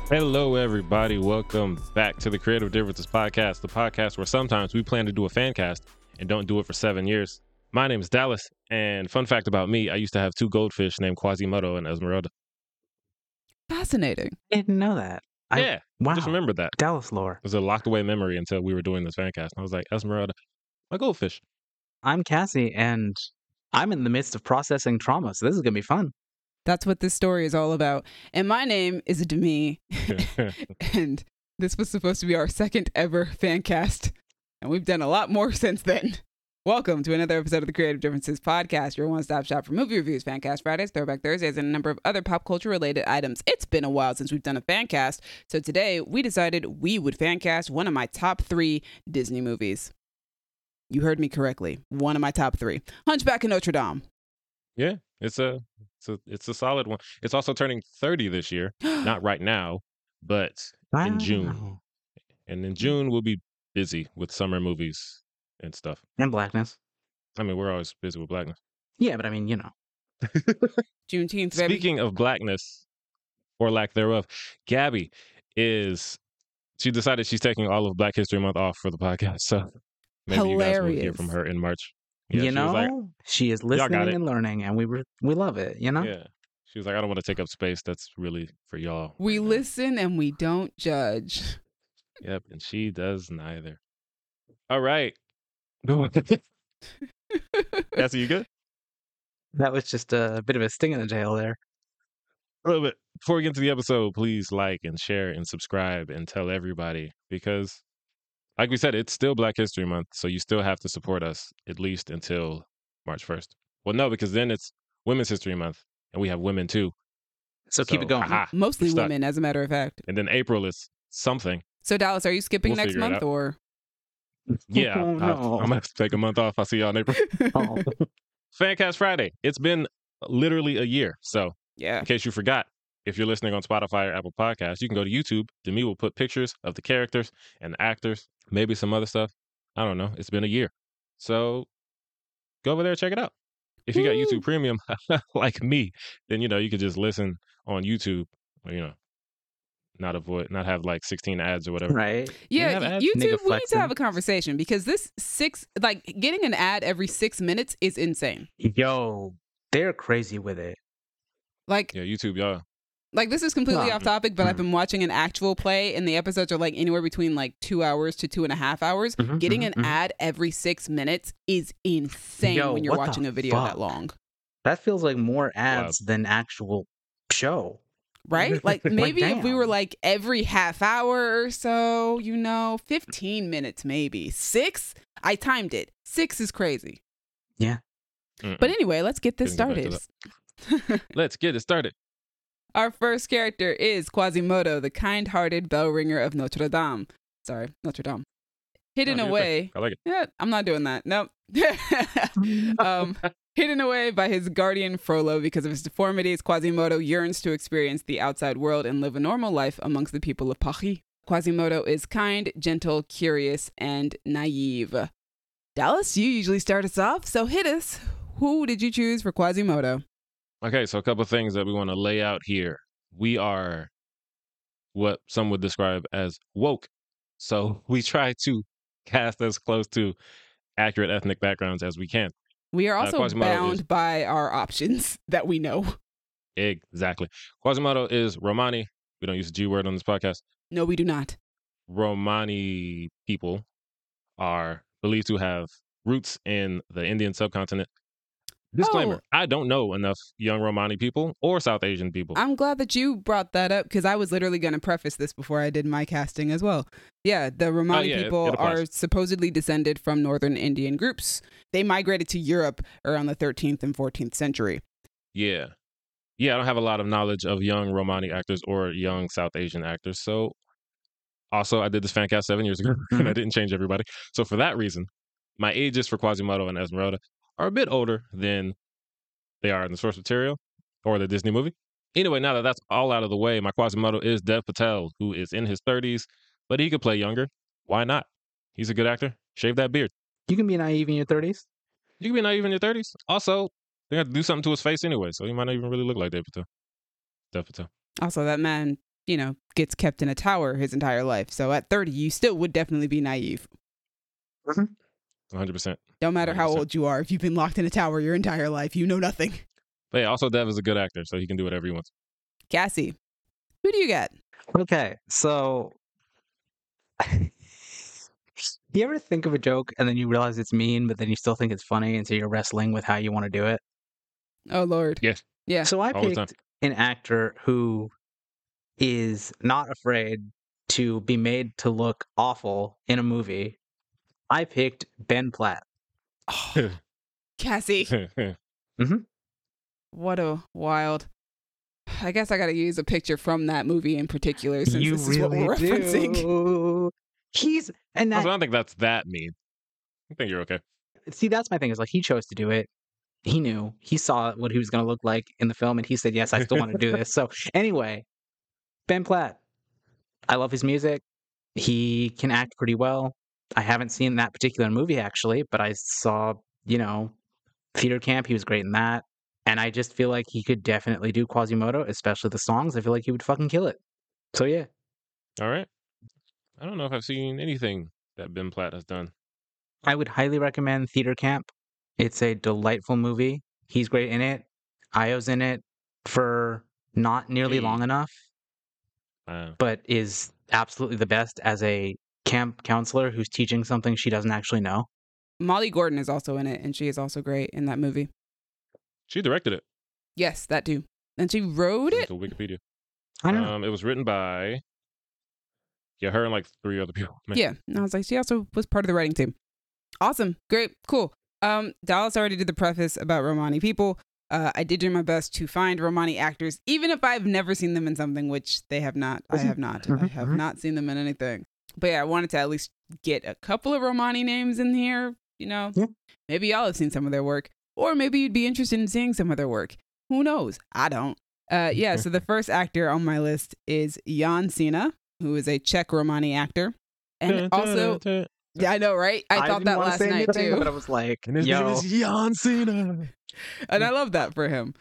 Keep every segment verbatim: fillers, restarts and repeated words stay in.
Hello, everybody. Welcome back to the Creative Differences Podcast, the podcast where sometimes we plan to do a fan cast and don't do it for seven years. My name is Dallas, and fun fact about me, I used to have two goldfish named Quasimodo and Esmeralda. Fascinating. I didn't know that. I, yeah, wow. just remember that. Dallas lore. It was a locked away memory until we were doing this fan cast. I was like, Esmeralda, my goldfish. I'm Cassie, and I'm in the midst of processing trauma, so this is going to be fun. That's what this story is all about. And my name is Demi, and this was supposed to be our second ever fan cast, and we've done a lot more since then. Welcome to another episode of the Creative Differences Podcast, your one-stop shop for movie reviews, fan cast Fridays, Throwback Thursdays, and a number of other pop culture-related items. It's been a while since we've done a fan cast, so today we decided we would fan cast one of my top three Disney movies. You heard me correctly. One of my top three. Hunchback of Notre Dame. Yeah, it's a, it's a it's a solid one. It's also turning thirty this year. Not right now, but Wow. in June. And in June, we'll be busy with summer movies and stuff. And blackness. I mean, we're always busy with blackness. Yeah, but I mean, you know. Juneteenth, baby. Speaking of blackness, or lack thereof, Gabby is, she decided she's taking all of Black History Month off for the podcast. So maybe you guys will hear Hilarious. from her in March. Yeah, you she know, was like, she is got listening it. and learning, and we re- we love it, you know? yeah. She was like, I don't want to take up space. That's really for y'all. We right now." listen and we don't judge. Yep, and she does neither. All right. Cassie, you good? That was just a bit of a sting in the tail there. A little bit. Before we get into the episode, please like and share and subscribe and tell everybody because, like we said, it's still Black History Month, so you still have to support us at least until March first. Well, no, because then it's Women's History Month, and we have women too. So, keep So, it going. aha, Mostly you're stuck. women, as a matter of fact. And then April is something. So, Dallas, are you skipping We'll next figure it month out. or? Yeah, Oh, I- no. I'm gonna have to take a month off. I'll see y'all in April. Oh. Fancast Friday. It's been literally a year. So, Yeah. in case you forgot, if you're listening on Spotify or Apple Podcasts, you can go to YouTube. Demi will put pictures of the characters and the actors, maybe some other stuff. I don't know. It's been a year. So go over there and check it out. If you got Woo. YouTube Premium, like me, then, you know, you could just listen on YouTube, or, you know, not avoid, not have like sixteen ads or whatever. Right? Yeah, have y- ads? YouTube, Nigga we need to flexing. have a conversation because this six, like getting an ad every six minutes is insane. Yo, they're crazy with it. Like, Yeah, YouTube, y'all. like this is completely Yeah. off topic, but I've Mhm. been watching an actual play and the episodes are like anywhere between like two hours to two and a half hours. Mhm, Getting mhm, an mhm. ad every six minutes is insane Yo, when you're what the watching a video that fuck? long. That feels like more ads than actual show. Right? Like Like, maybe if we were damn. like every half hour or so, you know, fifteen minutes maybe. Six? I timed it. Six is crazy. Mm-mm. But anyway, let's get this Couldn't go back started. Let's get it started. Our first character is Quasimodo, the kind-hearted bell ringer of Notre Dame. Sorry, Notre Dame. Hidden Oh, you're away. I like it. Yeah, I'm not doing that. Nope. um, hidden away by his guardian Frollo because of his deformities, Quasimodo yearns to experience the outside world and live a normal life amongst the people of Paris. Quasimodo is kind, gentle, curious, and naive. Dallas, you usually start us off, so hit us. Who did you choose for Quasimodo? Okay, so a couple of things that we want to lay out here. We are what some would describe as woke. So we try to cast as close to accurate ethnic backgrounds as we can. We are Uh, also Quasimodo bound is- by our options that we know. Exactly. Quasimodo is Romani. We don't use the G word on this podcast. No, we do not. Romani people are believed to have roots in the Indian subcontinent. Disclaimer, Oh. I don't know enough young Romani people or South Asian people. I'm glad that you brought that up because I was literally going to preface this before I did my casting as well. Yeah, the Romani yeah, it- people it applies. are supposedly descended from northern Indian groups. They migrated to Europe around the thirteenth and fourteenth century. Yeah. Yeah, I don't have a lot of knowledge of young Romani actors or young South Asian actors. So also I did this fan cast seven years ago and I didn't change everybody. So for that reason, my ages for Quasimodo and Esmeralda are a bit older than they are in the source material or the Disney movie. Anyway, now that that's all out of the way, my Quasimodo is Dev Patel, who is in his thirties, but he could play younger. Why not? He's a good actor. Shave that beard. You can be naive in your thirties. You can be naive in your thirties. Also, they have to do something to his face anyway, so he might not even really look like Dev Patel. Dev Patel. Also, that man you know, gets kept in a tower his entire life. So at thirty, you still would definitely be naive. one hundred percent. No matter how one hundred percent. old you are, if you've been locked in a tower your entire life, you know nothing. But yeah, also Dev is a good actor, so he can do whatever he wants. Cassie, who do you got? Okay, so you ever think of a joke and then you realize it's mean, but then you still think it's funny, and so you're wrestling with how you want to do it? Oh, Lord. Yes. Yeah. So I All the time. picked an actor who is not afraid to be made to look awful in a movie. I picked Ben Platt. Oh, Cassie. What a wild. I guess I got to use a picture from that movie in particular since You this is what really we're referencing. do. He's and Also, I that, don't think that's that mean. I think you're okay. see, that's my thing. Is like he chose to do it. He knew. He saw what he was going to look like in the film, and he said, "Yes, I still want to do this." So anyway, Ben Platt. I love his music. He can act pretty well. I haven't seen that particular movie actually, but I saw, you know, Theater Camp. He was great in that. And I just feel like he could definitely do Quasimodo, especially the songs. I feel like he would fucking kill it. So yeah. All right. I don't know if I've seen anything that Ben Platt has done. I would highly recommend Theater Camp. It's a delightful movie. He's great in it. Io's in it for not nearly Hey. long enough, Uh, but is absolutely the best as a camp counselor who's teaching something she doesn't actually know. Molly Gordon is also in it, and she is also great in that movie. she directed it. Yes, that too. And she wrote it? To Wikipedia. I don't know. Um, it was written by yeah, her and like three other people. Man. Yeah. And I was like, she also was part of the writing team. Awesome. Great. Cool. Um, Dallas already did the preface about Romani people. Uh, I did do my best to find Romani actors, even if I've never seen them in something, which they have not. I have not. I have not seen them in anything. But yeah, I wanted to at least get a couple of Romani names in here. You know, Yeah. maybe y'all have seen some of their work, or maybe you'd be interested in seeing some of their work. Who knows? I don't. Uh, yeah, so the first actor on my list is Jan Sina, who is a Czech Romani actor. And also, yeah, I know, right? I, thought didn't that wanna last say night anything, too. but I was like, And his name yo. is Jan Cena. And I love that for him.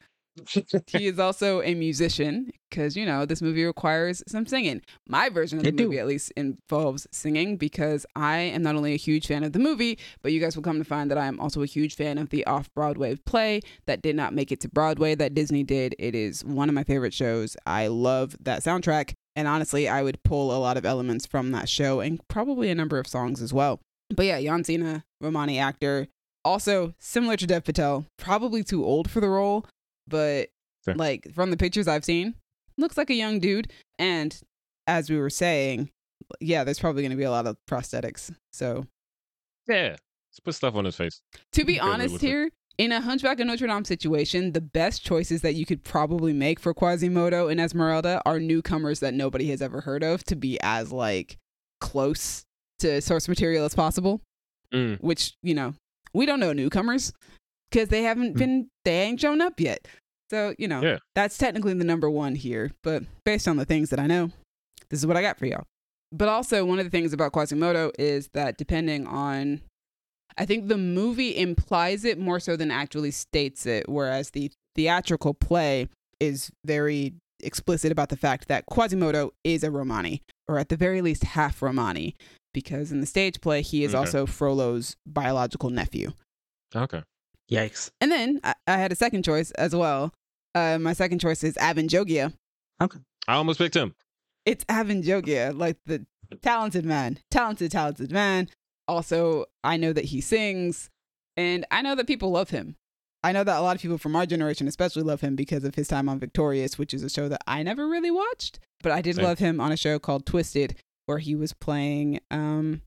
He is also a musician because, you know, this movie requires some singing. My version of the It do. movie at least involves singing because I am not only a huge fan of the movie, but you guys will come to find that I am also a huge fan of the off-Broadway play that did not make it to Broadway that Disney did. It is one of my favorite shows. I love that soundtrack. And honestly, I would pull a lot of elements from that show and probably a number of songs as well. But yeah, Jan Cena, Romani actor. Also, similar to Dev Patel, probably too old for the role, but Sure. like from the pictures I've seen, looks like a young dude. And as we were saying, yeah, there's probably going to be a lot of prosthetics. So Yeah. Let's put stuff on his face. to be Get away honest with it. here, in a Hunchback of Notre Dame situation, the best choices that you could probably make for Quasimodo and Esmeralda are newcomers that nobody has ever heard of to be as like close to source material as possible. Mm. Which, you know, we don't know newcomers because they haven't Mm. been, they ain't shown up yet. So, you know, Yeah. that's technically the number one here. But based on the things that I know, this is what I got for y'all. But also, one of the things about Quasimodo is that depending on, I think the movie implies it more so than actually states it, whereas the theatrical play is very explicit about the fact that Quasimodo is a Romani, or at the very least half Romani, because in the stage play, he is Okay. also Frollo's biological nephew. Okay. Yikes. And then I, I had a second choice as well. Uh, my second choice is Avin Jogia. I almost picked him. It's Avin Jogia, like the talented man, talented, talented man. Also, I know that he sings, and I know that people love him. I know that a lot of people from our generation especially love him because of his time on Victorious, which is a show that I never really watched. But I did Same. love him on a show called Twisted, where he was playing, um,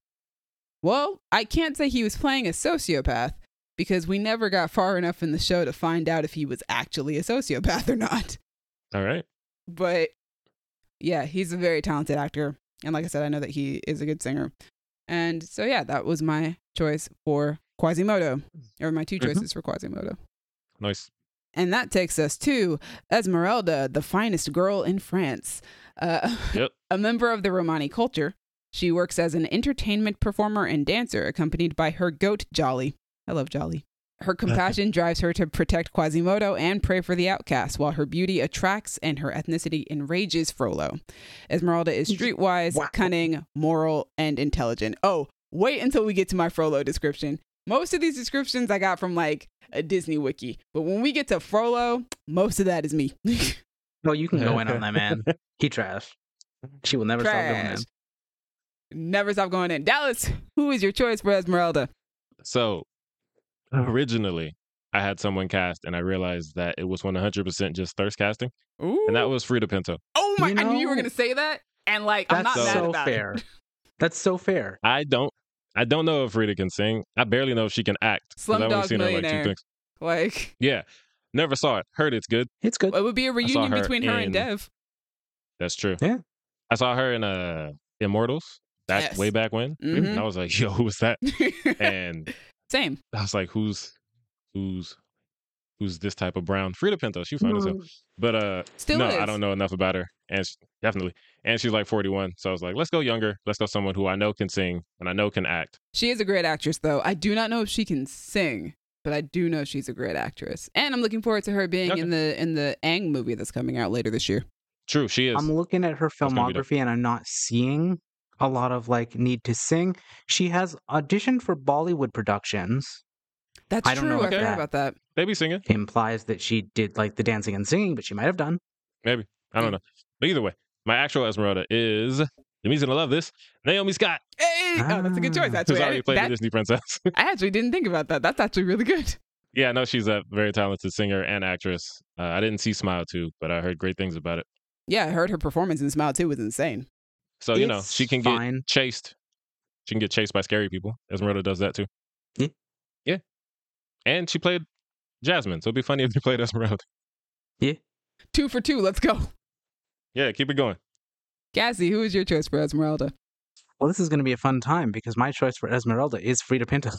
well, I can't say he was playing a sociopath because we never got far enough in the show to find out if he was actually a sociopath or not. All right. But yeah, he's a very talented actor. And like I said, I know that he is a good singer. And so, yeah, that was my choice for Quasimodo, or my two Mhm. choices for Quasimodo. Nice. And that takes us to Esmeralda, the finest girl in France. Uh, Yep. a member of the Romani culture, she works as an entertainment performer and dancer, accompanied by her goat, Jolly. I love Jolly. Her compassion drives her to protect Quasimodo and pray for the outcast, while her beauty attracts and her ethnicity enrages Frollo. Esmeralda is streetwise, Wow. cunning, moral, and intelligent. Oh, wait until we get to my Frollo description. Most of these descriptions I got from like a Disney wiki, but when we get to Frollo, most of that is me. Well, you can go in on that, man. He trash. She will never stop doing Trash. that. Never stop going in. Dallas, who is your choice for Esmeralda? So originally, I had someone cast, and I realized that it was one hundred percent just thirst casting, Ooh. and that was Frida Pinto. Oh my! You I knew you were know, gonna say that, and like I'm That's not mad so about fair. it. That's so fair. I don't, I don't know if Frida can sing. I barely know if she can act. 'cause I've only Slumdog seen her in, like two Millionaire. things. Like Yeah, never saw it. Heard it's good. It's good. it would be a reunion her between her and in- Dev. That's true. Yeah. I saw her in uh Immortals. That's Yes. way back when. Mhm. And I was like, yo, who was that? And Same. I was like, who's who's who's this type of brown? Frida Pinto. She fine as hell. But uh Still no, is. I don't know enough about her. And she, definitely. And she's like forty-one. So I was like, let's go younger. Let's go someone who I know can sing and I know can act. She is a great actress, though. I do not know if she can sing, but I do know she's a great actress, and I'm looking forward to her being Okay. in the in the Aang movie that's coming out later this year. True, she is. I'm looking at her gonna be dope. filmography and I'm not seeing a lot of like need to sing. She has auditioned for Bollywood productions. That's I don't true. know I if forgot that- about that. They be singing. Implies that she did like the dancing and singing, but she might have done. Maybe. I don't know. But either way, my actual Esmeralda is, Jimmy's gonna love this, Naomi Scott, Hey, oh, that's a good choice. Ah. Actually, who's I, already played that- the Disney princess. I actually didn't think about that. That's actually really good. Yeah, I know she's a very talented singer and actress. Uh, I didn't see Smile too, but I heard great things about it. Yeah, I heard her performance in Smile two was insane. So, you know, It's she can fine. get chased. She can get chased by scary people. Esmeralda does that too. Yeah. Yeah. And she played Jasmine, so it'd be funny if you played Esmeralda. Two for two. Let's go. Yeah, keep it going. Cassie, who is your choice for Esmeralda? Well, this is going to be a fun time because my choice for Esmeralda is Frida Pinto.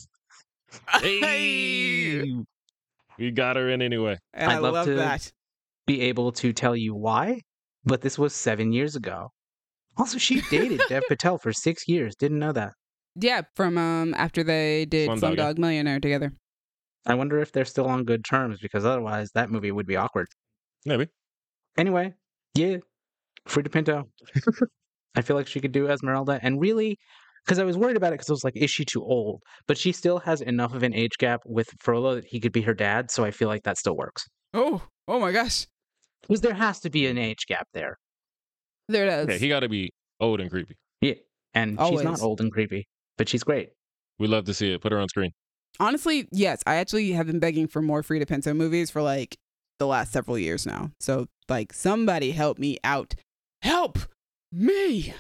Hey! We got her in anyway. And I I'd love love to- that. Be able to tell you why, but this was seven years ago. Also, she dated Dev Patel for six years. Didn't know that. Yeah, from um after they did Slumdog, yeah. Slumdog Millionaire together. I wonder if they're still on good terms because otherwise that movie would be awkward. Maybe. Anyway, yeah, Frida Pinto. I feel like she could do Esmeralda, and really, because I was worried about it because I was like, is she too old? But she still has enough of an age gap with Frollo that he could be her dad, so I feel like that still works. Oh, oh my gosh. Because there has to be an age gap there. There it is. Yeah, he got to be old and creepy. Yeah, and she's Always. not old and creepy, but she's great. We love to see it. Put her on screen. Honestly, yes. I actually have been begging for more Frida Pinto movies for like the last several years now. So, like, somebody help me out. Help me.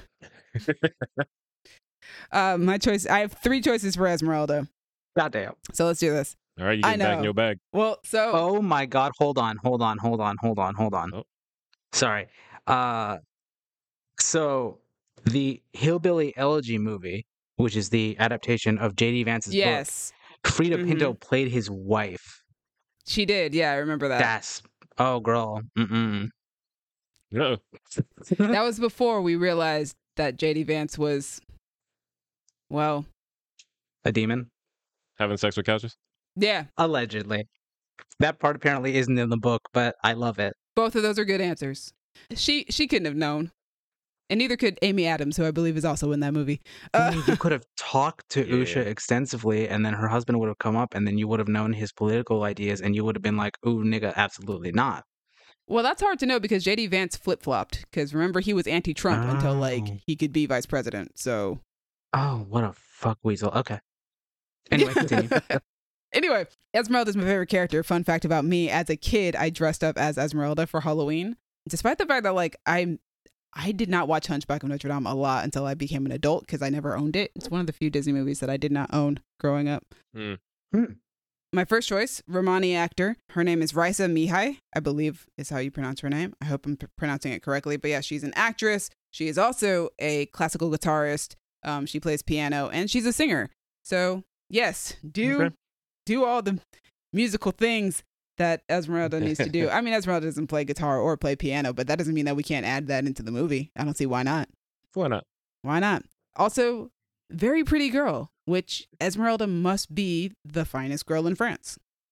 uh, my choice. I have three choices for Esmeralda. Goddamn. So let's do this. All right, you I get back in know. your bag. Well, so Oh my god, hold on, hold on, hold on, hold on, hold on. Oh. Sorry. Uh so the Hillbilly Elegy movie, which is the adaptation of J D Vance's yes, book, Frida Mhm. Pinto played his wife. she did. Yeah, I remember that. That's oh girl. Mm-mm. Uh-oh. That was before we realized that J D Vance was, well, A demon? Having sex with couches? yeah. Allegedly. That part apparently isn't in the book, but I love it. Both of those are good answers. She she couldn't have known, and neither could Amy Adams, who I believe is also in that movie. I Uh, mean, you could have talked to Yeah. Usha extensively, and then her husband would have come up, and then you would have known his political ideas, and you would have been like, "Ooh, nigga, absolutely not." well, that's hard to know because J D Vance flip flopped. Because remember, he was anti-Trump until like Oh. he could be vice president. So Oh, what a fuck weasel. Okay. Anyway, continue. anyway, Esmeralda's my favorite character. Fun fact about me: as a kid, I dressed up as Esmeralda for Halloween, despite the fact that like I I did not watch Hunchback of Notre Dame a lot until I became an adult because I never owned it. It's one of the few Disney movies that I did not own growing up. Hmm. Hmm. My first choice, Romani actor. Her name is Raisa Mihai, I believe is how you pronounce her name. I hope I'm p- pronouncing it correctly. But yeah, she's an actress. She is also a classical guitarist. Um, she plays piano and she's a singer. So yes, do Okay. do all the musical things that Esmeralda needs to do. I mean, Esmeralda doesn't play guitar or play piano, but that doesn't mean that we can't add that into the movie. I don't see why not. Why not? Why not? Also, very pretty girl, which Esmeralda must be the finest girl in France.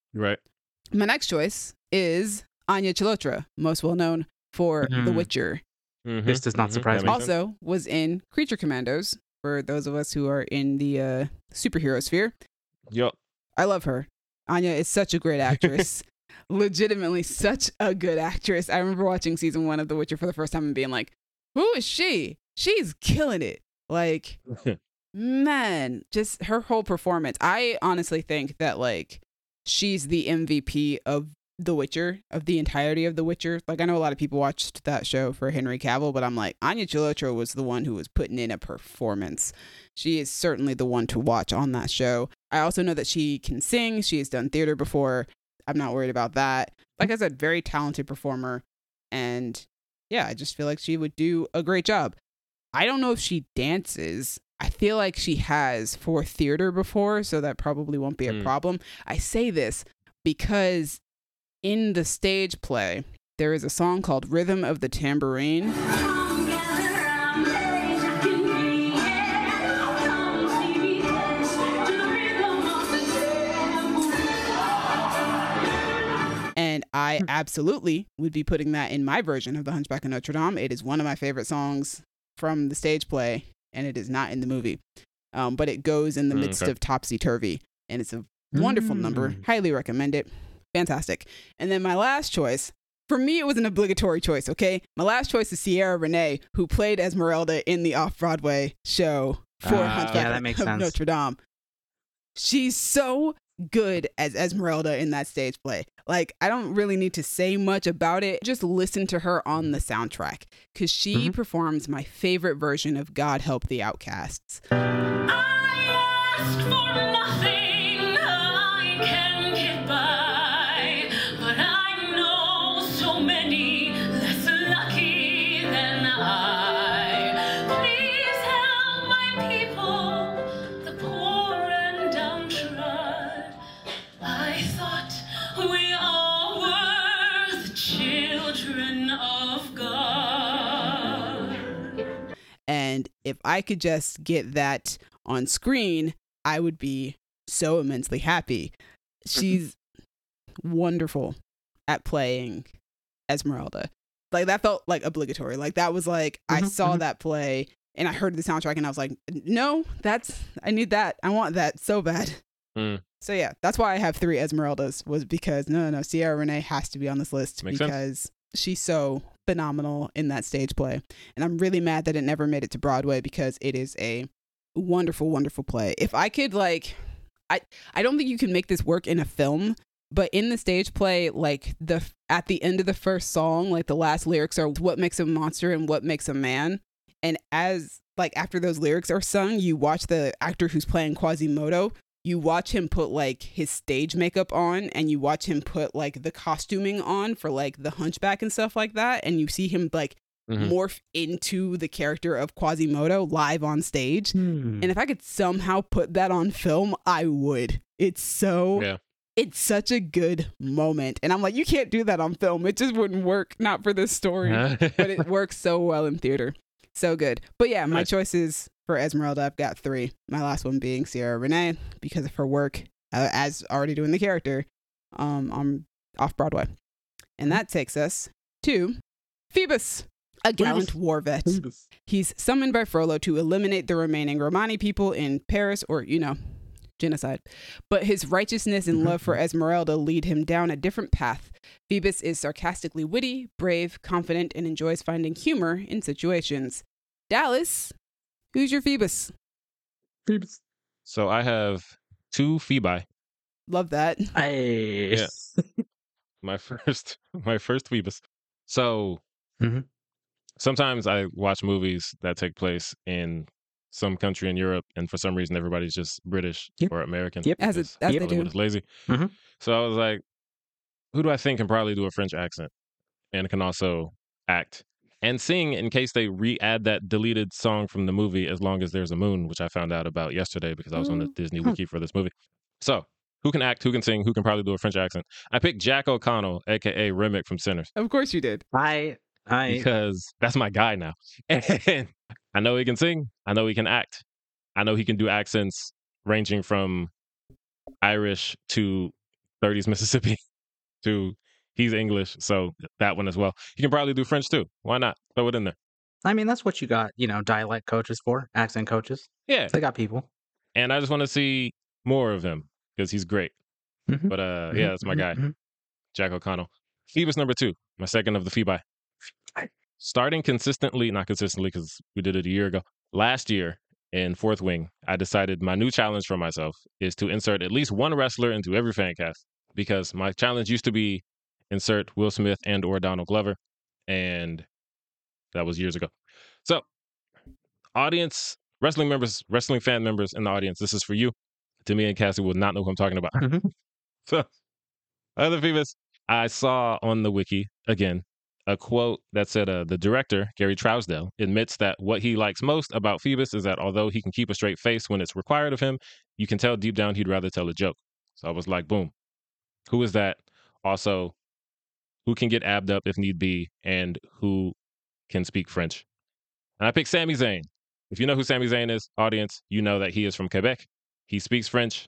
Right. My next choice is Anya Chalotra, most well known for Mhm. The Witcher. Mhm, This does not mhm, surprise that me. makes sense. Also was in Creature Commandos, for those of us who are in the uh, superhero sphere. Yup. I love her. Anya is such a great actress. Legitimately such a good actress. I remember watching season one of The Witcher for the first time and being like, who is she? She's killing it. Like, man, just her whole performance. I honestly think that, like, she's the M V P of The Witcher, of the entirety of The Witcher. Like, I know a lot of people watched that show for Henry Cavill, but I'm like, Anya Chalotra was the one who was putting in a performance. She is certainly the one to watch on that show. I also know that she can sing. She has done theater before. I'm not worried about that. Like I said, very talented performer. And yeah, I just feel like she would do a great job. I don't know if she dances. I feel like she has for theater before, so that probably won't be a Mm. problem. I say this because in the stage play, there is a song called Rhythm of the Tambourine. And I absolutely would be putting that in my version of The Hunchback of Notre Dame. It is one of my favorite songs from the stage play, and it is not in the movie. Um, but it goes in the Mm, midst okay. of Topsy Turvy, and it's a wonderful number. Mm. Highly recommend it. Fantastic. And then my last choice, for me, it was an obligatory choice, okay? My last choice is Ciara Renee, who played Esmeralda in the off-Broadway show for Ah. Hunchback Yeah, that makes of sense. Notre Dame. She's so good as Esmeralda in that stage play. Like, I don't really need to say much about it. Just listen to her on the soundtrack, because she Mhm. performs my favorite version of God Help the Outcasts. I ask for nothing, I can get by, but I know so many less lucky than I. Please help my people, the poor and downtrodden. I thought we all were the children of God. And if I could just get that on screen, I would be so immensely happy. She's wonderful at playing Esmeralda. Like, that felt like obligatory. Like, that was like, I Mhm, saw mhm. that play and I heard the soundtrack and I was like, no, that's, I need that. I want that so bad. Mm. So yeah, that's why I have three Esmeraldas, was because no, no, no, Ciara Renee has to be on this list Makes sense. because she's so phenomenal in that stage play. And I'm really mad that it never made it to Broadway, because it is a wonderful, wonderful play. If I could, like, I, I don't think you can make this work in a film, but in the stage play, like, the at the end of the first song, like, the last lyrics are what makes a monster and what makes a man. And as, like, after those lyrics are sung, you watch the actor who's playing Quasimodo, you watch him put, like, his stage makeup on, and you watch him put, like, the costuming on for, like, the Hunchback and stuff like that, and you see him, like, Mhm. morph into the character of Quasimodo live on stage. Hmm. And if I could somehow put that on film, I would. It's so Yeah. it's such a good moment. And I'm like, you can't do that on film. It just wouldn't work, not for this story. But it works so well in theater. So good. But yeah, my Nice. choices for Esmeralda, I've got three. My last one being Ciara Renee, because of her work uh, as already doing the character um, on off Broadway. And that takes us to Phoebus, a gallant war vet. He's summoned by Frollo to eliminate the remaining Romani people in Paris, or, you know, genocide. But his righteousness and love for Esmeralda lead him down a different path. Phoebus is sarcastically witty, brave, confident, and enjoys finding humor in situations. Dallas, who's your Phoebus? Phoebus. So I have two Phoebi. Love that. Hey. Yeah. My first, my first Phoebus. So Mhm. sometimes I watch movies that take place in some country in Europe, and for some reason everybody's just British Yep. or American. Yep. As, it, because as they Hollywood do. is lazy. Mhm. So I was like, who do I think can probably do a French accent and can also act and sing in case they re-add that deleted song from the movie As Long as There's a Moon, which I found out about yesterday because I was on the Oh. Disney Huh. wiki for this movie. So who can act, who can sing, who can probably do a French accent? I picked Jack O'Connell, aka Remick from Sinners, Of course you did. I. I. because that's my guy now. And I know he can sing. I know he can act. I know he can do accents ranging from Irish to thirties Mississippi to he's English, so that one as well. You can probably do French too. Why not? Throw it in there. I mean, that's what you got, you know, dialect coaches for, accent coaches. Yeah. They got people. And I just want to see more of him because he's great. Mhm. But uh, Mhm, yeah, that's my mhm, guy, mhm. Jack O'Connell. Phoebus number two, my second of the Phoebi. Starting consistently, not consistently because we did it a year ago. Last year in Fourth Wing, I decided my new challenge for myself is to insert at least one wrestler into every fan cast because my challenge used to be insert Will Smith and or Donald Glover, and that was years ago. So, audience, wrestling members, wrestling fan members in the audience, this is for you. Demi and Cassie will not know who I'm talking about. Mhm. So, other Phoebus, I saw on the wiki, again, a quote that said uh, the director, Gary Trousdale, admits that what he likes most about Phoebus is that although he can keep a straight face when it's required of him, you can tell deep down he'd rather tell a joke. So I was like, boom. Who is that? Also, who can get abbed up if need be, and who can speak French? And I picked Sami Zayn. If you know who Sami Zayn is, audience, you know that he is from Quebec. He speaks French.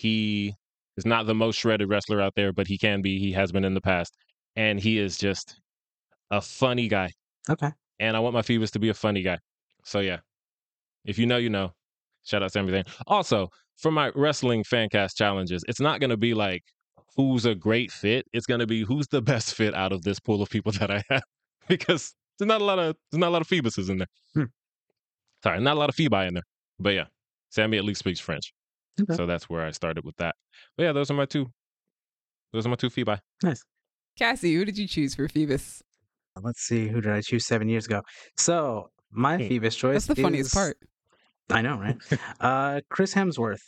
He is not the most shredded wrestler out there, but he can be. He has been in the past. And he is just a funny guy. Okay. And I want my Phoebus to be a funny guy. So yeah, if you know, you know. Shout out Sami Zayn. Also, for my wrestling fan cast challenges, it's not going to be like who's a great fit. It's going to be who's the best fit out of this pool of people that I have, because there's not a lot of there's not a lot of Phoebuses in there. Hmm. Sorry, not a lot of Phoebi in there. But yeah, Sammy at least speaks French, Okay. so that's where I started with that. But yeah, those are my two. Those are my two Phoebi. Nice. Cassie, who did you choose for Phoebus? Let's see. Who did I choose seven years ago? So my Hmm. Phoebus choice. That's the funniest is- part. I know, right? uh, Chris Hemsworth.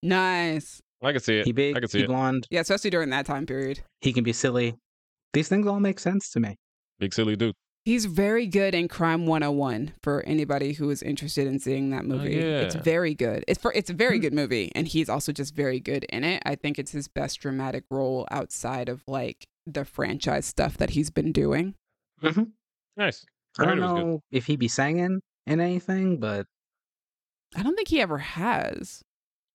Nice. I can see it. He big. I can see he it. blonde. Yeah, especially during that time period. He can be silly. These things all make sense to me. Big silly dude. He's very good in Crime one oh one for anybody who is interested in seeing that movie. It's yeah. very good. It's for it's a very Hmm. good movie, and he's also just very good in it. I think it's his best dramatic role outside of like the franchise stuff that he's been doing. Mm-hmm. Nice. I I heard don't it was good. know if he be singing in anything, but I don't think he ever has.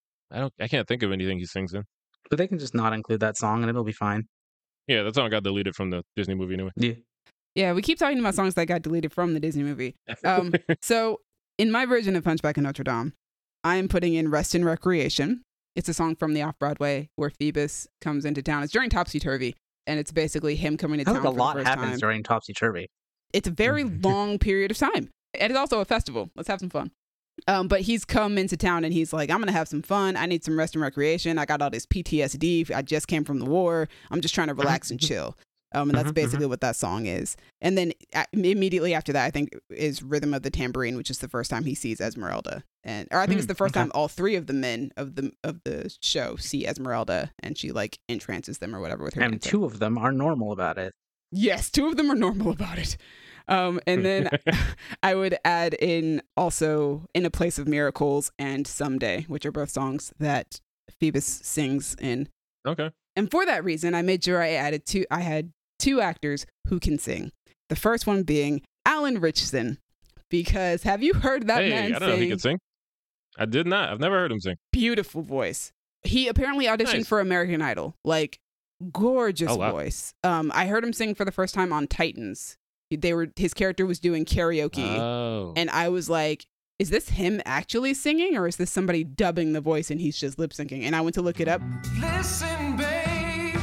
I don't. I can't think of anything he sings in. but they can just not include that song and it'll be fine. Yeah, that song got deleted from the Disney movie anyway. Yeah. Yeah, we keep talking about songs that got deleted from the Disney movie. Um, so in my version of Hunchback of Notre Dame, I am putting in Rest and Recreation. It's a song from the Off-Broadway where Phoebus comes into town. It's during Topsy Turvy, and it's basically him coming to I town think a for lot the first happens time. during Topsy Turvy. It's a very long period of time. And it's also a festival. Let's have some fun. Um, but he's come into town and he's like, I'm going to have some fun. I need some rest and recreation. I got all this P T S D. I just came from the war. I'm just trying to relax and chill. Um, and that's Mhm, basically what that song is. And then uh, immediately after that, I think is Rhythm of the Tambourine, which is the first time he sees Esmeralda. And or I think it's Mm, the first okay. time all three of the men of the of the show see Esmeralda, and she like entrances them or whatever with her And dancing. two of them are normal about it. Yes, two of them are normal about it. Um, and then I would add in also In a Place of Miracles and Someday, which are both songs that Phoebus sings in. Okay. And for that reason, I made sure I added two, I had two actors who can sing. The first one being Alan Richardson, because have you heard that hey, man I don't know if he sing? could sing. I did not. I've never heard him sing. Beautiful voice. He apparently auditioned Nice. for American Idol. Like, gorgeous Oh, wow. voice. Um, I heard him sing for the first time on Titans. They were his character was doing karaoke, Oh. and I was like, "Is this him actually singing, or is this somebody dubbing the voice and he's just lip syncing?" And I went to look it up. Listen, baby,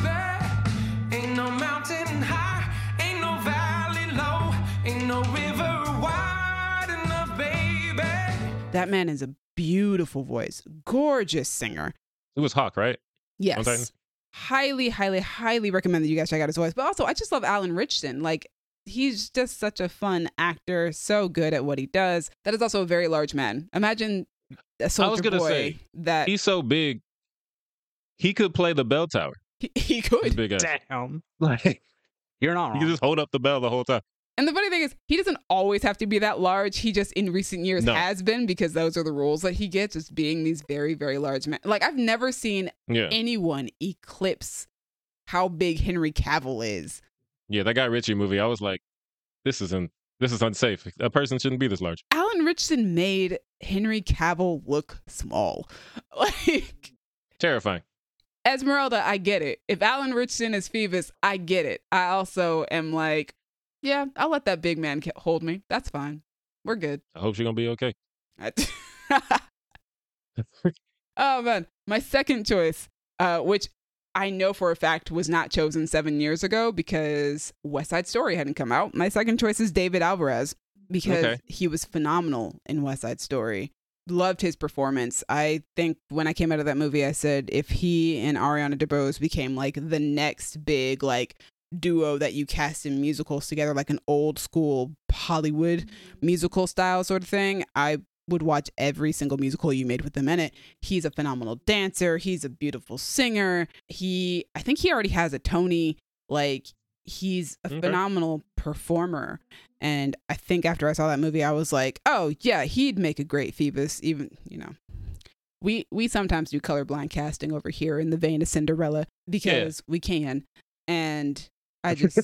ain't no mountain high, ain't no valley low, ain't no river wide enough, baby. That man is a beautiful voice, gorgeous singer. It was Hawk, right? On Yes, Titans? highly, highly, highly recommend that you guys check out his voice. But also, I just love Alan Richardson. Like, he's just such a fun actor, so good at what he does. That is also a very large man. Imagine a soldier gonna boy say, that He's so big, he could play the bell tower. he, he He's could. big ass. Damn. Like, You're not he wrong. could just hold up the bell the whole time. And the funny thing is, he doesn't always have to be that large. He just, in recent years, No. has been, because those are the roles that he gets, just being these very, very large men. Like, I've never seen Yeah. anyone eclipse how big Henry Cavill is. Yeah, that Guy Ritchie movie, I was like, this isn't, this is unsafe. A person shouldn't be this large. Alan Richardson made Henry Cavill look small. Like, Terrifying. Esmeralda, I get it. If Alan Richardson is Phoebus, I get it. I also am like, yeah, I'll let that big man ca- hold me. That's fine. We're good. I hope she's gonna be okay. Oh man, my second choice, uh, which I know for a fact was not chosen seven years ago because West Side Story hadn't come out. My second choice is David Alvarez because Okay. he was phenomenal in West Side Story. Loved his performance. I think when I came out of that movie, I said if he and Ariana DeBose became like the next big like duo that you cast in musicals together, like an old school Hollywood musical style sort of thing, I would watch every single musical you made with him in it. He's a phenomenal dancer. He's a beautiful singer. He, I think he already has a Tony. Like, he's a Okay. phenomenal performer. And I think after I saw that movie, I was like, oh, yeah, he'd make a great Phoebus. Even, you know, we we sometimes do colorblind casting over here in the vein of Cinderella because we can. And I just,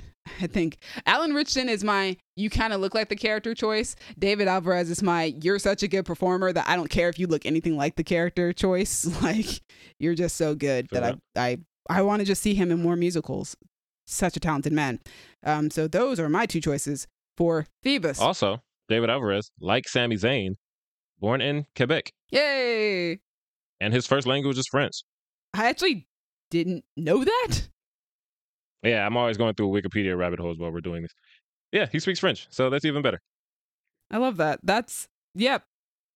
I think Alan Richardson is my, you kind of look like the character choice. David Alvarez is my, you're such a good performer that I don't care if you look anything like the character choice. Like, you're just so good Feel that I, I, I want to just see him in more musicals. Such a talented man. Um, so those are my two choices for Phoebus. Also, David Alvarez, like Sami Zayn, born in Quebec, Yay! and his first language is French. I actually didn't know that. Yeah, I'm always going through Wikipedia rabbit holes while we're doing this. Yeah, he speaks French, so that's even better. I love that. That's, yep.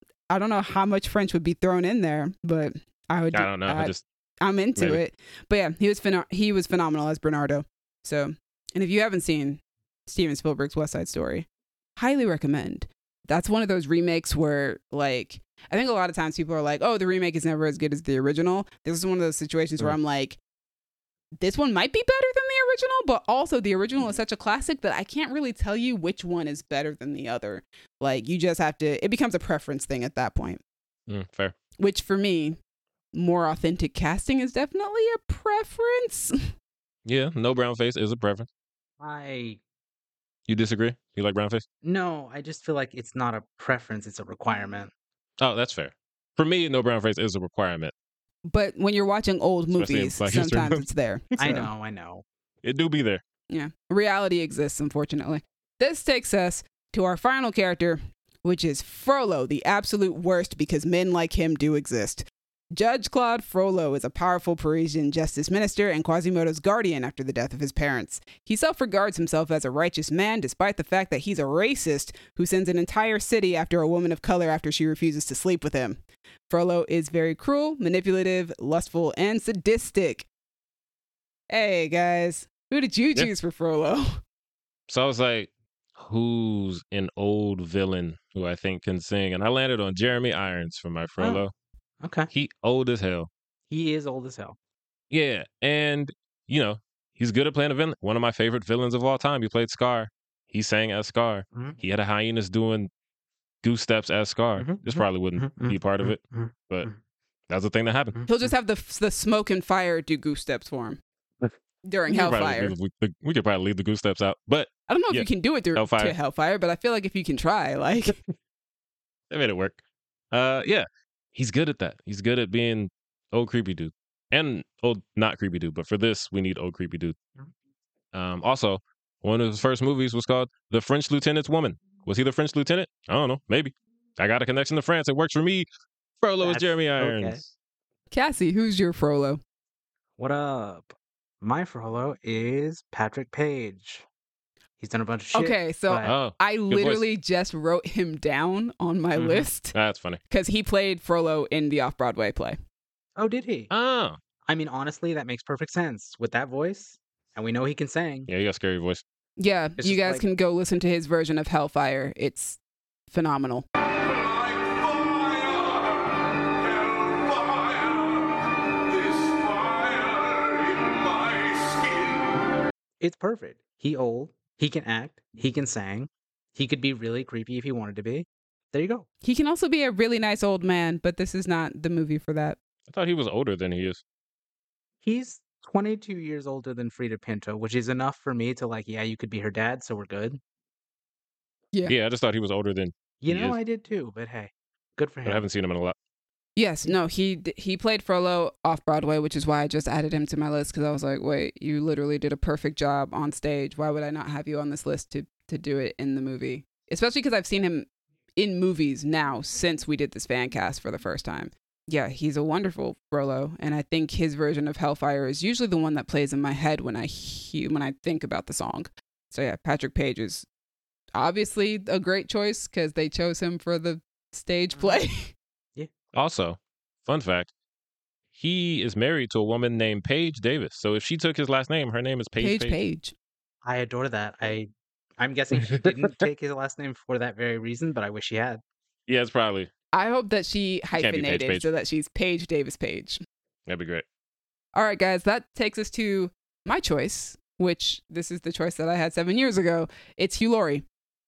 I don't know how much French would be thrown in there, but I would. I don't know. I I- just I'm into Maybe. it. But yeah, he was phen- he was phenomenal as Bernardo. So, and if you haven't seen Steven Spielberg's West Side Story, highly recommend. That's one of those remakes where, like, I think a lot of times people are like, "Oh, the remake is never as good as the original." This is one of those situations where Mm. I'm like, this one might be better than the original, but also the original is such a classic that I can't really tell you which one is better than the other. Like, you just have to, it becomes a preference thing at that point, mm, fair. which for me, more authentic casting is definitely a preference. Yeah, no brown face is a preference. I You disagree? You like brown face? no, I just feel like it's not a preference; it's a requirement. Oh, that's fair. For me, no brown face is a requirement. But when you're watching old Especially in movies, Black History sometimes Month. it's there. I So, know, I know. It do be there. Yeah. Reality exists, unfortunately. This takes us to our final character, which is Frollo, the absolute worst because men like him do exist. Judge Claude Frollo is a powerful Parisian justice minister and Quasimodo's guardian after the death of his parents. He self-regards himself as a righteous man despite the fact that he's a racist who sends an entire city after a woman of color after she refuses to sleep with him. Frollo is very cruel, manipulative, lustful, and sadistic. Hey, guys. Who did you Yeah. choose for Frollo? So I was like, who's an old villain who I think can sing? And I landed on Jeremy Irons for my Frollo. Okay, He old as hell. he is old as hell. Yeah. And, you know, he's good at playing a villain. One of my favorite villains of all time. He played Scar. He sang as Scar. Mhm. He had a hyenas doing goose steps as Scar. Mhm, This mhm, probably wouldn't Mhm, be part of mhm, it, mhm, but mhm, that's the thing that happened. mhm, He'll just mhm. have the the smoke and fire do goose steps for him during We could probably Hellfire. leave the- we could probably leave the goose steps out, but I don't know if yeah, you can do it through Hellfire. to Hellfire, but I feel like if you can try, like, they made it work. Uh, yeah, he's good at that. He's good at being old creepy dude and old not creepy dude. But for this, we need old creepy dude. Um, also, one of his first movies was called The French Lieutenant's Woman. Was he the French lieutenant? I don't know. Maybe. I got a connection to France. It works for me. Frollo is That's Jeremy okay. Irons. Cassie, who's your Frollo? What up? My Frollo is Patrick Page. He's done a bunch of shit. Okay, so but- Oh, I voice. literally just wrote him down on my Mhm. list that's funny. because he played Frollo in the off-Broadway play. Oh, did he? Oh, I mean, honestly, that makes perfect sense with that voice, and we know he can sing. yeah, you got a scary voice. Yeah, It's you just guys like- can go listen to his version of Hellfire. It's phenomenal. It's perfect. He old. He can act. He can sing. He could be really creepy if he wanted to be. There you go. He can also be a really nice old man, but this is not the movie for that. I thought he was older than he is. He's twenty-two years older than Frida Pinto, which is enough for me to like, yeah, you could be her dad, so we're good. Yeah. Yeah, I just thought he was older than You He know, is. I did too, but hey, good for but I him. haven't seen him in a lot. Yes, no, he d- he played Frollo off Broadway, which is why I just added him to my list because I was like, wait, you literally did a perfect job on stage. Why would I not have you on this list to to do it in the movie? Especially because I've seen him in movies now since we did this fan cast for the first time. Yeah, he's a wonderful Frollo, and I think his version of Hellfire is usually the one that plays in my head when I he- when I think about the song. So yeah, Patrick Page is obviously a great choice because they chose him for the stage play. Also, fun fact, he is married to a woman named Paige Davis. So if she took his last name, her name is Paige Page Page. Page. I adore that. I I'm guessing she didn't take his last name for that very reason, but I wish she had. Yeah, it's probably. I hope that she can't be Paige hyphenated Page. so that she's Paige Davis Page. That'd be great. All right, guys, that takes us to my choice, which this is the choice that I had seven years ago. It's Hugh Laurie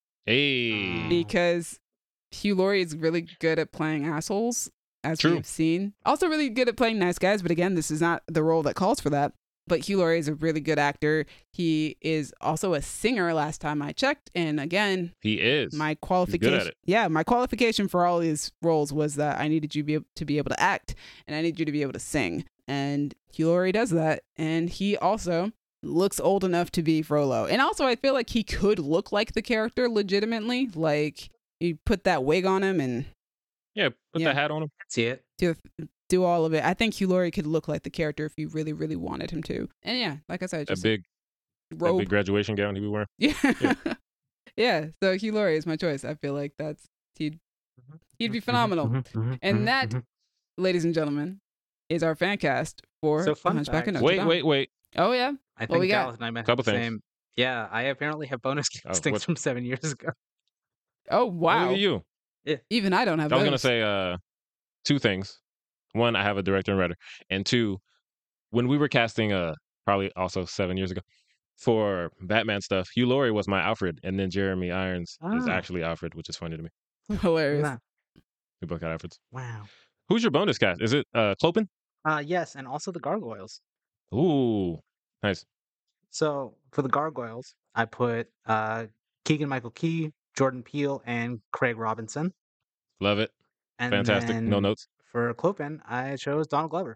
Hey. because Hugh Laurie is really good at playing assholes, as True. we've seen. Also really good at playing nice guys, but again, this is not the role that calls for that. But Hugh Laurie is a really good actor. He is also a singer last time I checked. And again, He is. my at qualification it. yeah my qualification for all these roles was that I needed you to be, able, to be able to act and I need you to be able to sing, and Hugh Laurie does that. And he also looks old enough to be Frollo, and also I feel like he could look like the character legitimately. Like you put that wig on him and Yeah, put Yeah. the hat on him. That's it. do do all of it. I think Hugh Laurie could look like the character if you really really wanted him to. And yeah, like I said, That just big, that robe. big graduation gown he be wearing. Yeah. Yeah. Yeah. So Hugh Laurie is my choice. I feel like that's he'd he'd be phenomenal. And that, ladies and gentlemen, is our fan cast for So fun Hunchback of fact- Notre Wait, Dame. wait, wait. Oh yeah. I What we think got? Dallas and I meant Couple the things. same. Yeah, I apparently have bonus Oh, castings what- from seven years ago. Oh Oh, wow. Look at you. Even I don't have I was those. gonna say uh, two things. One, I have a director and writer, and two, when we were casting, uh, probably also seven years ago, for Batman stuff, Hugh Laurie was my Alfred, and then Jeremy Irons is Ah. actually Alfred, which is funny to me. Hilarious. Nah. We both got Alfreds. Wow. Who's your bonus cast? Is it uh Clopin? Uh, yes, and also the gargoyles. Ooh, nice. So for the gargoyles, I put uh, Keegan Michael Key, Jordan Peele, and Craig Robinson. Love it. And Fantastic. No then notes. For Clopin, I chose Donald Glover.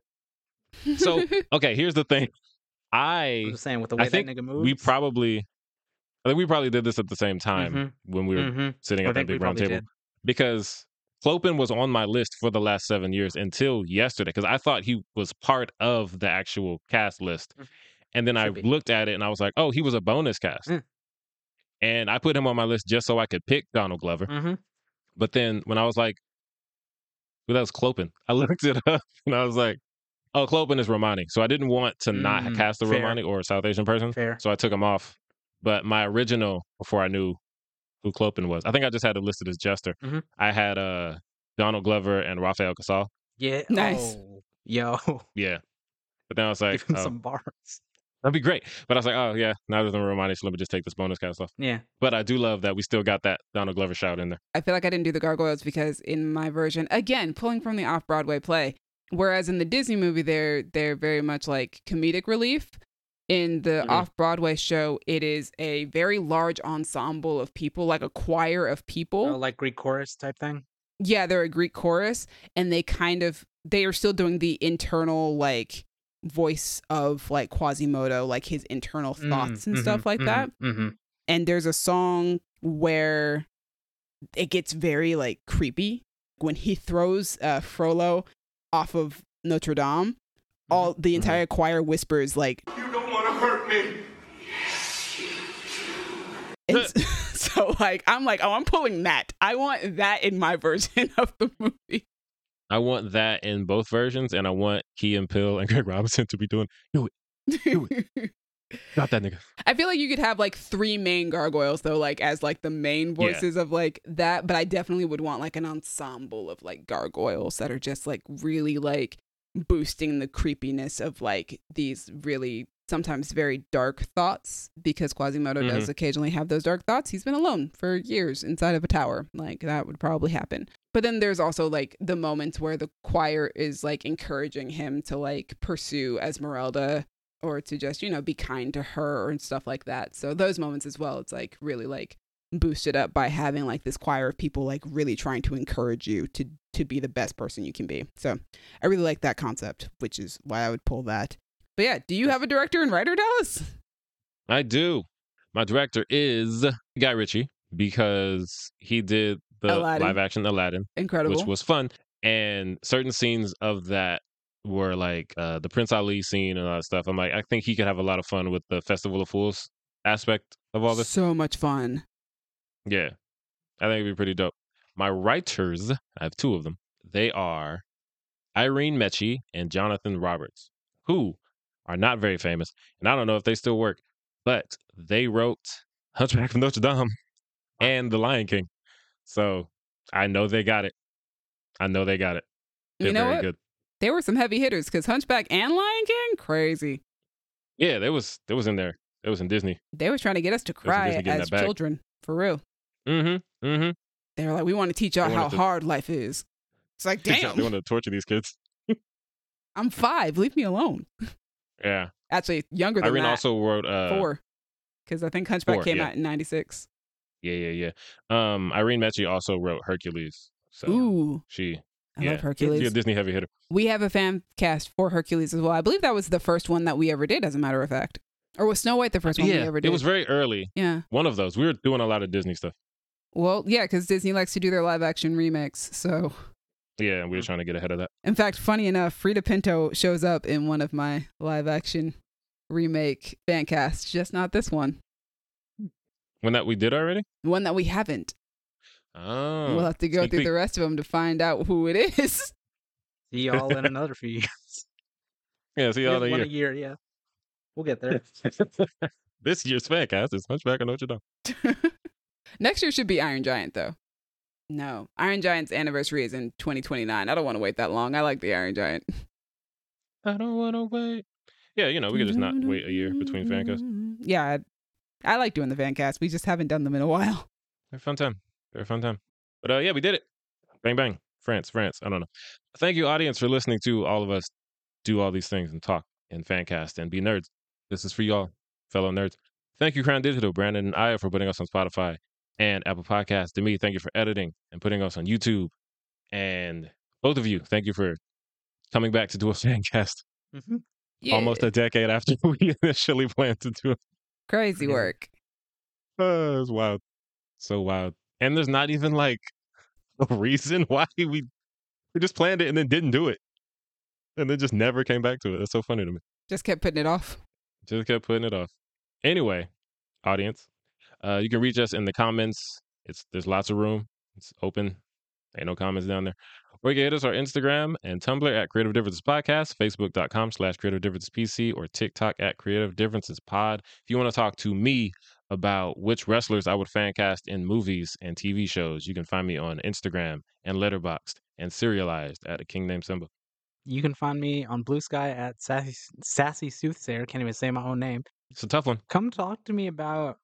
So, okay, here's the thing. I'm I just saying, with the I way think that nigga moves. we probably, I think we probably did this at the same time Mhm. when we were Mhm. sitting I at that think we big round probably table did. because Clopin was on my list for the last seven years until yesterday because I thought he was part of the actual cast list. Mhm. And then I Should be. looked at it and I was like, oh, he was a bonus cast. Mm. And I put him on my list just so I could pick Donald Glover. Mhm. But then when I was like, well, that was Clopin, I looked it up and I was like, oh, Clopin is Romani. So I didn't want to not Mm, cast a fair. Romani or a South Asian person. Fair. So I took him off. But my original, before I knew who Clopin was, I think I just had it listed as Jester. Mhm. I had uh, Donald Glover and Rafael Casal. Yeah. Nice. Oh, yo. Yeah. But then I was like, Give him oh, some bars. that'd be great. But I was like, oh, yeah, now there's no Romani, so let me just take this bonus cast off. Yeah. But I do love that we still got that Donald Glover shout in there. I feel like I didn't do the gargoyles because in my version, again, pulling from the off-Broadway play, whereas in the Disney movie, they're they're very much like comedic relief. In the Mhm. off-Broadway show, it is a very large ensemble of people, like a choir of people. Oh, like Greek chorus type thing. Yeah, they're a Greek chorus, and they kind of they are still doing the internal like voice of like Quasimodo, like his internal thoughts and stuff like that. Mm-hmm. And there's a song where it gets very like creepy when he throws uh, Frollo off of Notre Dame. All the entire choir whispers like, You don't want to hurt me. and s- so like I'm like, oh, I'm pulling that. I want that in my version of the movie. I want that in both versions, and I want Key and Peele and Greg Robinson to be doing, do it, got that nigga. I feel like you could have like three main gargoyles though, like as like the main Yeah. voices of like that. But I definitely would want like an ensemble of like gargoyles that are just like really like boosting the creepiness of like these really sometimes very dark thoughts, because Quasimodo Mm-hmm. does occasionally have those dark thoughts. He's been alone for years inside of a tower. Like that would probably happen. But then there's also like the moments where the choir is like encouraging him to like pursue Esmeralda or to just, you know, be kind to her and stuff like that. So those moments as well, it's like really like boosted up by having like this choir of people like really trying to encourage you to to be the best person you can be. So I really like that concept, which is why I would pull that. But yeah, do you have a director and writer, Dallas? I do. My director is Guy Ritchie because he did the Aladdin. live action Aladdin, Incredible. which was fun. And certain scenes of that were like uh, the Prince Ali scene and all that stuff. I'm like, I think he could have a lot of fun with the Festival of Fools aspect of all this. So much fun. Yeah, I think it'd be pretty dope. My writers, I have two of them. They are Irene Mechie and Jonathan Roberts, who are not very famous. And I don't know if they still work, but they wrote Hunchback of Notre Dame and The Lion King. So I know they got it. I know they got it. They're You know very what? good. They were some heavy hitters because Hunchback and Lion King, crazy. Yeah, they was they was in there. It was in Disney. They were trying to get us to was cry Disney getting as that bag. children, for real. Mm-hmm. Mm-hmm. They were like, we want to teach y'all They how wanted to- hard life is. It's like, damn, They want to torture these kids. I'm five. Leave me alone. Yeah. Actually, younger than Irene that. also wrote uh Four. Because I think Hunchback four, came yeah. out in ninety-six. Yeah, yeah, yeah. Um Irene Mechie also wrote Hercules. So Ooh, she I yeah, love Hercules. She's a Disney heavy hitter. We have a fan cast for Hercules as well. I believe that was the first one that we ever did, as a matter of fact. Or was Snow White the first one we Yeah, ever did? it was very early. Yeah. One of those. We were doing a lot of Disney stuff. Well, yeah, because Disney likes to do their live action remakes. So, Yeah, and we were trying to get ahead of that. in fact, funny enough, Frida Pinto shows up in one of my live action remake fan casts, just not this one. When that we did already? One that we haven't. Oh. We'll have to go sneak through peek. the rest of them to find out who it is. See y'all in another few years. Yeah, see We y'all have in one a a year, yeah. We'll get there. year. This year's fan cast is Hunchback of Notre Dame. Next year should be Iron Giant, though. No, Iron Giant's anniversary is in twenty twenty-nine. I don't want to wait that long. I like the Iron Giant. I don't want to wait. Yeah, you know, we could just not wait a year between fan casts. Yeah, I, I like doing the fan cast. We just haven't done them in a while. They're a fun time. They're a fun time. But uh, yeah, we did it. Bang, bang. France, France. I don't know. Thank you, audience, for listening to all of us do all these things and talk and fan cast and be nerds. This is for y'all, fellow nerds. Thank you, Crown Digital, Brandon and Aya, for putting us on Spotify and Apple Podcasts. To me, thank you for editing and putting us on YouTube. And both of you, thank you for coming back to do a fan cast Mhm. Yeah, almost a decade after we initially planned to do it. crazy Yeah. work. Oh, it's wild. So wild. And there's not even like a reason why we we just planned it and then didn't do it. And then just never came back to it. That's so funny to me. Just kept putting it off. Just kept putting it off. Anyway, audience, uh, you can reach us in the comments. It's there's lots of room. It's open. Ain't no comments down there. Or you can hit us our Instagram and Tumblr at Creative Differences Podcast, Facebook.com slash Creative Differences PC, or TikTok at Creative Differences Pod. If you want to talk to me about which wrestlers I would fan cast in movies and T V shows, you can find me on Instagram and Letterboxd and Serialized at a King Named Simba. You can find me on Blue Sky at Sassy, Sassy Soothsayer. Can't even say my own name. It's a tough one. Come talk to me about,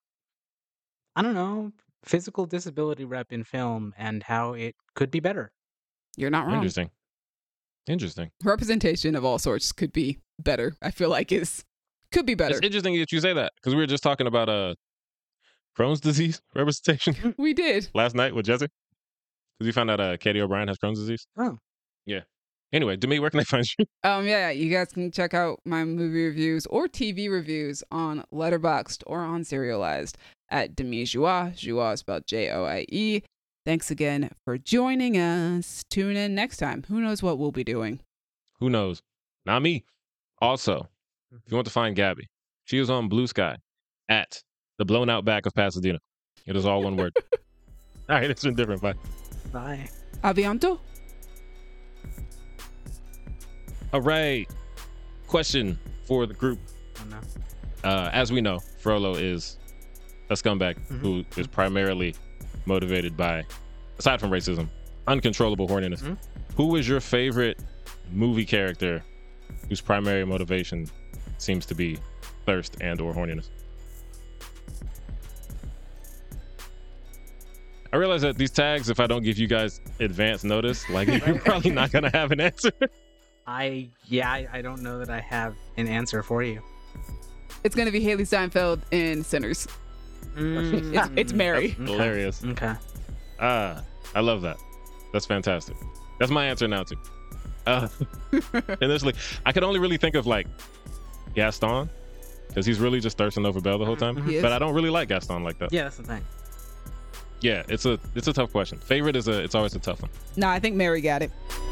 I don't know, physical disability rep in film and how it could be better. You're not wrong. Interesting. Interesting. Representation of all sorts could be better. I feel like is could be better. It's interesting that you say that because we were just talking about uh, Crohn's disease representation We did. last night with Jesse. Because you found out uh, Katie O'Brien has Crohn's disease. Oh. Yeah. Anyway, Demi, where can they find you? Um, yeah, you guys can check out my movie reviews or T V reviews on Letterboxd or on Serialized at Demi Joie. Joie is spelled J O I E. Thanks again for joining us. Tune in next time. Who knows what we'll be doing? Who knows? Not me. Also, if you want to find Gabby, she is on Blue Sky at the blown out back of Pasadena. It is all one word. All right, it's been different. Bye. Bye. Avianto? All right. Question for the group. Oh, no. Uh, as we know, Frollo is a scumbag Mhm. who is primarily motivated by, aside from racism, uncontrollable horniness. Mhm. Who is your favorite movie character whose primary motivation seems to be thirst and or horniness? I realize that these tags, if I don't give you guys advance notice, like you're probably not gonna have an answer. I, yeah, I, I don't know that I have an answer for you. It's going to be Haley Steinfeld in Sinners. Mm, It's it's Mary. okay. Hilarious. Okay. Ah, I love that. That's fantastic. That's my answer now too. Uh, initially, I could only really think of like Gaston, because he's really just thirsting over Belle the whole time. He is. But I don't really like Gaston like that. Yeah, that's the thing. Yeah, it's a it's a tough question. Favorite is a it's always a tough one. Nah, I think Mary got it.